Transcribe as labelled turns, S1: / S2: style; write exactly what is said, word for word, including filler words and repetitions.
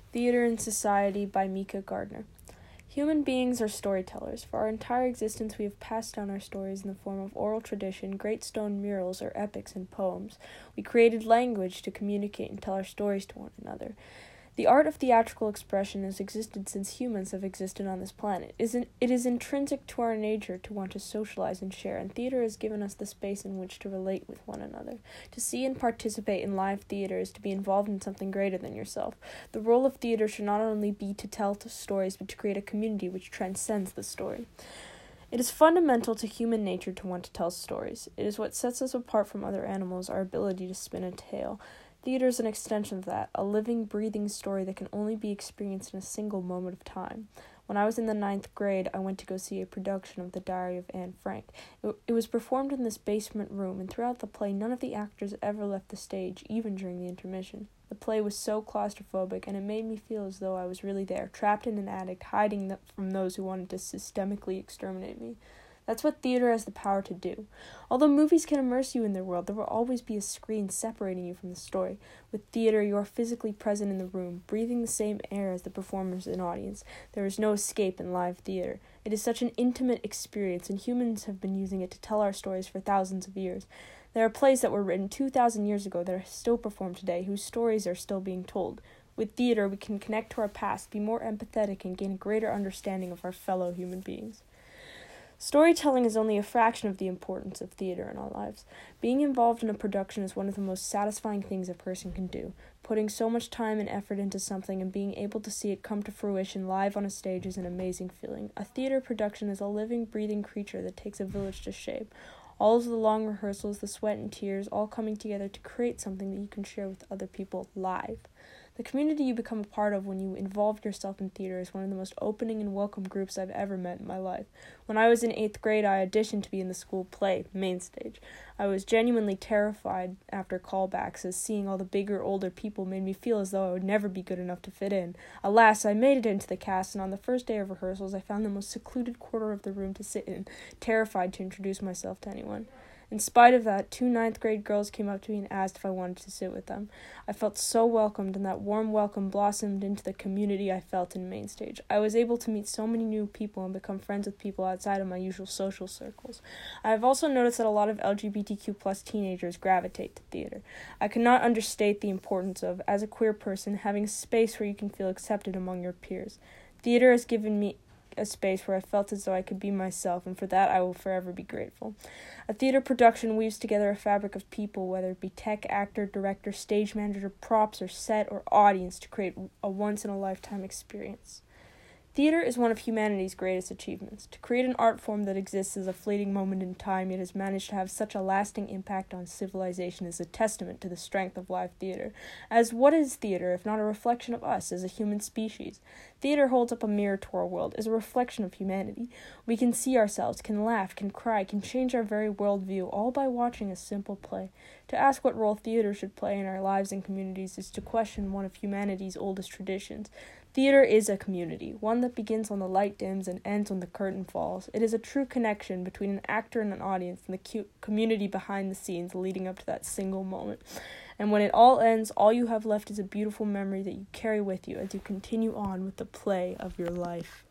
S1: Theater and Society by Mika Gardner. Human beings are storytellers. For our entire existence, we have passed down our stories in the form of oral tradition, great stone murals, or epics and poems. We created language to communicate and tell our stories to one another. The art of theatrical expression has existed since humans have existed on this planet. It is, in, it is intrinsic to our nature to want to socialize and share, and theater has given us the space in which to relate with one another. To see and participate in live theater is to be involved in something greater than yourself. The role of theater should not only be to tell the stories, but to create a community which transcends the story. It is fundamental to human nature to want to tell stories. It is what sets us apart from other animals, our ability to spin a tale. Theater is an extension of that, a living, breathing story that can only be experienced in a single moment of time. When I was in the ninth grade, I went to go see a production of The Diary of Anne Frank. It, it was performed in this basement room, and throughout the play, none of the actors ever left the stage, even during the intermission. The play was so claustrophobic, and it made me feel as though I was really there, trapped in an attic, hiding th- from those who wanted to systemically exterminate me. That's what theater has the power to do. Although movies can immerse you in their world, there will always be a screen separating you from the story. With theater, you are physically present in the room, breathing the same air as the performers and audience. There is no escape in live theater. It is such an intimate experience, and humans have been using it to tell our stories for thousands of years. There are plays that were written two thousand years ago that are still performed today, whose stories are still being told. With theater, we can connect to our past, be more empathetic, and gain a greater understanding of our fellow human beings. Storytelling is only a fraction of the importance of theater in our lives. Being involved in a production is one of the most satisfying things a person can do. Putting so much time and effort into something and being able to see it come to fruition live on a stage is an amazing feeling. A theater production is a living, breathing creature that takes a village to shape. All of the long rehearsals, the sweat and tears, all coming together to create something that you can share with other people live. The community you become a part of when you involve yourself in theater is one of the most opening and welcome groups I've ever met in my life. When I was in eighth grade, I auditioned to be in the school play, Main Stage. I was genuinely terrified after callbacks, as seeing all the bigger, older people made me feel as though I would never be good enough to fit in. Alas, I made it into the cast, and on the first day of rehearsals, I found the most secluded corner of the room to sit in, terrified to introduce myself to anyone. In spite of that, two ninth grade girls came up to me and asked if I wanted to sit with them. I felt so welcomed, and that warm welcome blossomed into the community I felt in Main Stage. I was able to meet so many new people and become friends with people outside of my usual social circles. I have also noticed that a lot of L G B T Q plus teenagers gravitate to theater. I cannot understate the importance of, as a queer person, having a space where you can feel accepted among your peers. Theater has given me a space where I felt as though I could be myself, and for that I will forever be grateful. A theater production weaves together a fabric of people, whether it be tech, actor, director, stage manager, props, or set, or audience, to create a once-in-a-lifetime experience. Theater is one of humanity's greatest achievements. To create an art form that exists as a fleeting moment in time yet has managed to have such a lasting impact on civilization is a testament to the strength of live theater. As what is theater if not a reflection of us as a human species? Theater holds up a mirror to our world, is a reflection of humanity. We can see ourselves, can laugh, can cry, can change our very worldview, all by watching a simple play. To ask what role theater should play in our lives and communities is to question one of humanity's oldest traditions. Theater is a community, one that begins when the light dims and ends when the curtain falls. It is a true connection between an actor and an audience and the cu- community behind the scenes leading up to that single moment. And when it all ends, all you have left is a beautiful memory that you carry with you as you continue on with the play of your life.